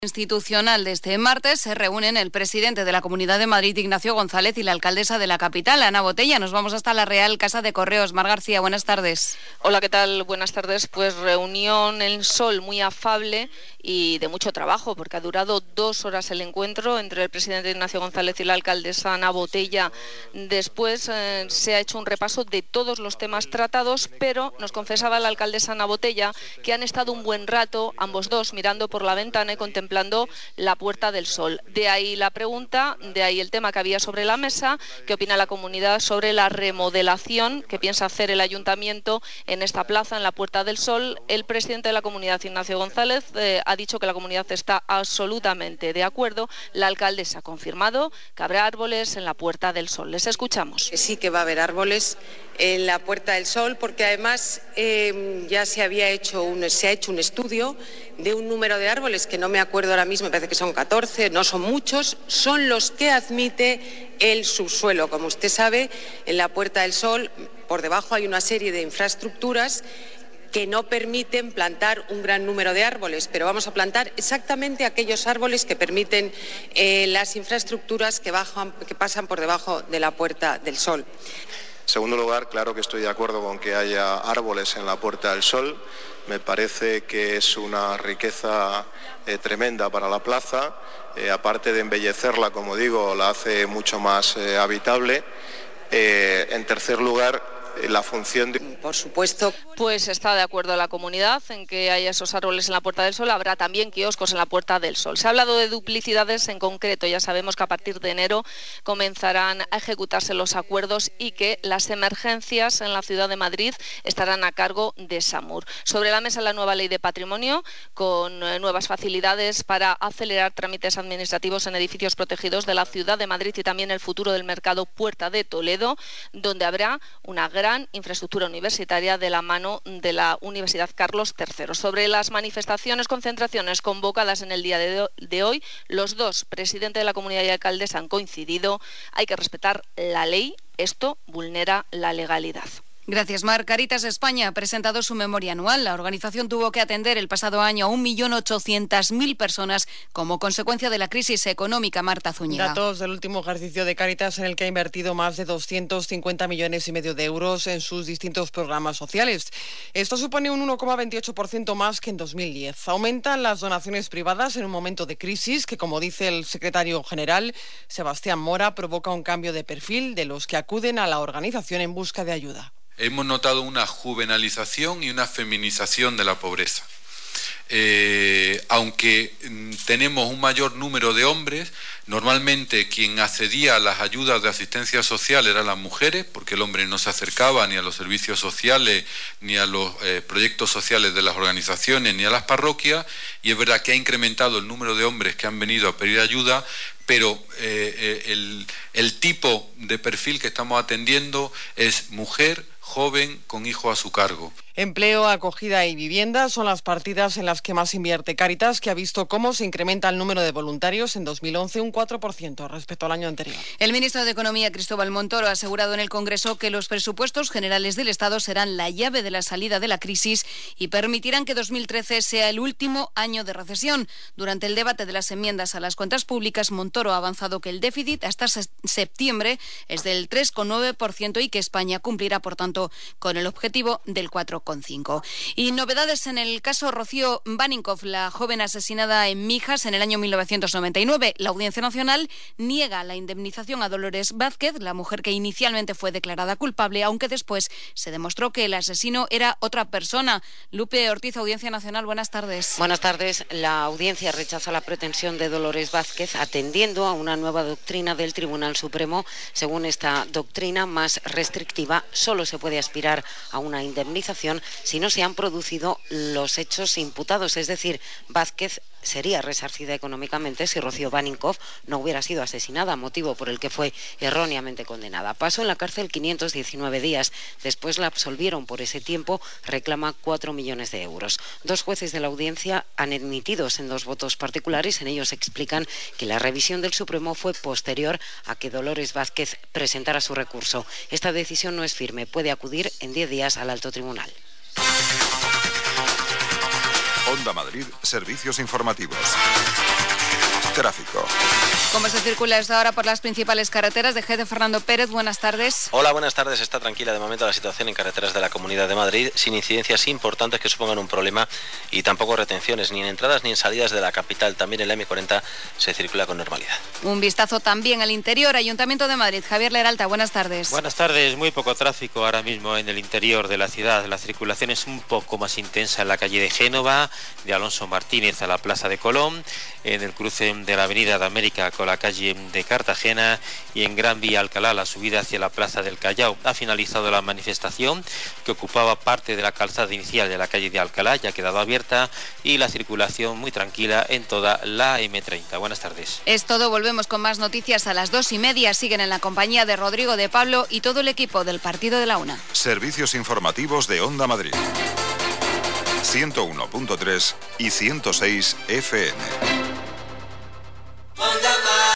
Institucional de este martes se reúnen el presidente de la Comunidad de Madrid, Ignacio González, y la alcaldesa de la capital, Ana Botella. Nos vamos hasta la Real Casa de Correos. Mar García, buenas tardes. Hola, ¿qué tal? Buenas tardes. Pues reunión en Sol muy afable y de mucho trabajo, porque ha durado 2 horas el encuentro entre el presidente Ignacio González y la alcaldesa Ana Botella. Después se ha hecho un repaso de todos los temas tratados, pero nos confesaba la alcaldesa Ana Botella que han estado un buen rato, ambos dos, mirando por la ventana y contemplando la Puerta del Sol. De ahí la pregunta, de ahí el tema que había sobre la mesa: ¿qué opina la comunidad sobre la remodelación que piensa hacer el ayuntamiento en esta plaza, en la Puerta del Sol? El presidente de la comunidad, Ignacio González, ha dicho que la comunidad está absolutamente de acuerdo. La alcaldesa ha confirmado que habrá árboles en la Puerta del Sol. Les escuchamos. Sí que va a haber árboles en la Puerta del Sol, porque además ya se ha hecho un estudio de un número de árboles que no me acuerdo ahora mismo, me parece que son 14, no son muchos, son los que admite el subsuelo. Como usted sabe, en la Puerta del Sol, por debajo hay una serie de infraestructuras que no permiten plantar un gran número de árboles, pero vamos a plantar exactamente aquellos árboles que permiten las infraestructuras que pasan por debajo de la Puerta del Sol. En segundo lugar, claro que estoy de acuerdo con que haya árboles en la Puerta del Sol. Me parece que es una riqueza tremenda para la plaza. Aparte de embellecerla, como digo, la hace mucho más habitable. En tercer lugar, la función de... Por supuesto. Pues está de acuerdo la comunidad en que haya esos árboles en la Puerta del Sol. Habrá también kioscos en la Puerta del Sol. Se ha hablado de duplicidades en concreto. Ya sabemos que a partir de enero comenzarán a ejecutarse los acuerdos y que las emergencias en la ciudad de Madrid estarán a cargo de SAMUR. Sobre la mesa la nueva ley de patrimonio, con nuevas facilidades para acelerar trámites administrativos en edificios protegidos de la ciudad de Madrid, y también el futuro del mercado Puerta de Toledo, donde habrá una gran infraestructura universitaria de la mano de la Universidad Carlos III. Sobre las manifestaciones, concentraciones convocadas en el día de hoy, los dos, presidente de la comunidad y alcaldesa, han coincidido: hay que respetar la ley, esto vulnera la legalidad. Gracias, Mar. Cáritas España ha presentado su memoria anual. La organización tuvo que atender el pasado año a 1.800.000 personas como consecuencia de la crisis económica. Marta Zúñiga. Datos del último ejercicio de Cáritas, en el que ha invertido más de 250,5 millones de euros en sus distintos programas sociales. Esto supone un 1,28% más que en 2010. Aumentan las donaciones privadas en un momento de crisis que, como dice el secretario general, Sebastián Mora, provoca un cambio de perfil de los que acuden a la organización en busca de ayuda. Hemos notado una juvenalización y una feminización de la pobreza. Aunque tenemos un mayor número de hombres, normalmente quien accedía a las ayudas de asistencia social eran las mujeres, porque el hombre no se acercaba ni a los servicios sociales, ni a los proyectos sociales de las organizaciones, ni a las parroquias, y es verdad que ha incrementado el número de hombres que han venido a pedir ayuda, pero el tipo de perfil que estamos atendiendo es mujer, joven, con hijo a su cargo. Empleo, acogida y vivienda son las partidas en las que más invierte Cáritas, que ha visto cómo se incrementa el número de voluntarios en 2011 un 4% respecto al año anterior. El ministro de Economía, Cristóbal Montoro, ha asegurado en el Congreso que los presupuestos generales del Estado serán la llave de la salida de la crisis y permitirán que 2013 sea el último año de recesión. Durante el debate de las enmiendas a las cuentas públicas, Montoro ha avanzado que el déficit hasta septiembre es del 3,9% y que España cumplirá, por tanto, con el objetivo del 4,5%. Y novedades en el caso Rocío Baninkoff, la joven asesinada en Mijas en el año 1999. La Audiencia Nacional niega la indemnización a Dolores Vázquez, la mujer que inicialmente fue declarada culpable, aunque después se demostró que el asesino era otra persona. Lupe Ortiz, Audiencia Nacional, buenas tardes. Buenas tardes. La audiencia rechaza la pretensión de Dolores Vázquez, atendiendo a una nueva doctrina del Tribunal Supremo. Según esta doctrina más restrictiva, solo se puede aspirar a una indemnización si no se han producido los hechos imputados, es decir, Vázquez sería resarcida económicamente si Rocío Baninkoff no hubiera sido asesinada, motivo por el que fue erróneamente condenada. Pasó en la cárcel 519 días, después la absolvieron por ese tiempo, reclama 4 millones de euros. 2 jueces de la audiencia han emitido en 2 votos particulares, en ellos explican que la revisión del Supremo fue posterior a que Dolores Vázquez presentara su recurso. Esta decisión no es firme, puede acudir en 10 días al alto tribunal. Onda Madrid, servicios informativos. Tráfico. ¿Cómo se circula esta hora por las principales carreteras? De Jefe Fernando Pérez, buenas tardes. Hola, buenas tardes. Está tranquila de momento la situación en carreteras de la Comunidad de Madrid, sin incidencias importantes que supongan un problema y tampoco retenciones, ni en entradas ni en salidas de la capital. También en la M40 se circula con normalidad. Un vistazo también al interior. Ayuntamiento de Madrid, Javier Leralta, buenas tardes. Buenas tardes. Muy poco tráfico ahora mismo en el interior de la ciudad. La circulación es un poco más intensa en la calle de Génova, de Alonso Martínez a la Plaza de Colón, en el cruce de la Avenida de América con la calle de Cartagena y en Gran Vía Alcalá la subida hacia la Plaza del Callao. Ha finalizado la manifestación que ocupaba parte de la calzada inicial de la calle de Alcalá, ya ha quedado abierta y la circulación muy tranquila en toda la M30. Buenas tardes. Es todo, volvemos con más noticias a las 2:30. Siguen en la compañía de Rodrigo de Pablo y todo el equipo del Partido de la Una. Servicios informativos de Onda Madrid. 101.3 y 106 FM.